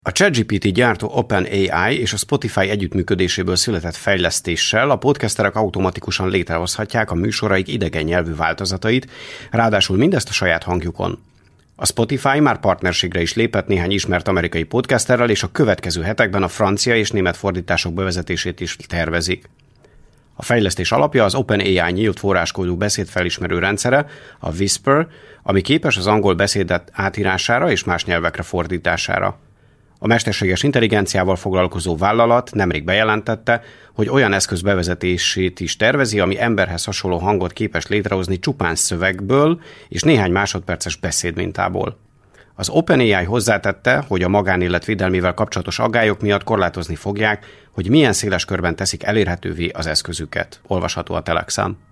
A ChatGPT gyártó OpenAI és a Spotify együttműködéséből született fejlesztéssel a podcasterek automatikusan létrehozhatják a műsoraik idegen nyelvű változatait, ráadásul mindezt a saját hangjukon. A Spotify már partnerségre is lépett néhány ismert amerikai podcasterrel, és a következő hetekben a francia és német fordítások bevezetését is tervezik. A fejlesztés alapja az OpenAI nyílt forráskódú beszédfelismerő rendszere, a Whisper, ami képes az angol beszédet átírására és más nyelvekre fordítására. A mesterséges intelligenciával foglalkozó vállalat nemrég bejelentette, hogy olyan eszköz bevezetését is tervezi, ami emberhez hasonló hangot képes létrehozni csupán szövegből és néhány másodperces beszédmintából. Az OpenAI hozzátette, hogy a magánélet védelmével kapcsolatos aggályok miatt korlátozni fogják, hogy milyen széles körben teszik elérhetővé az eszközüket. Olvasható a Telexen.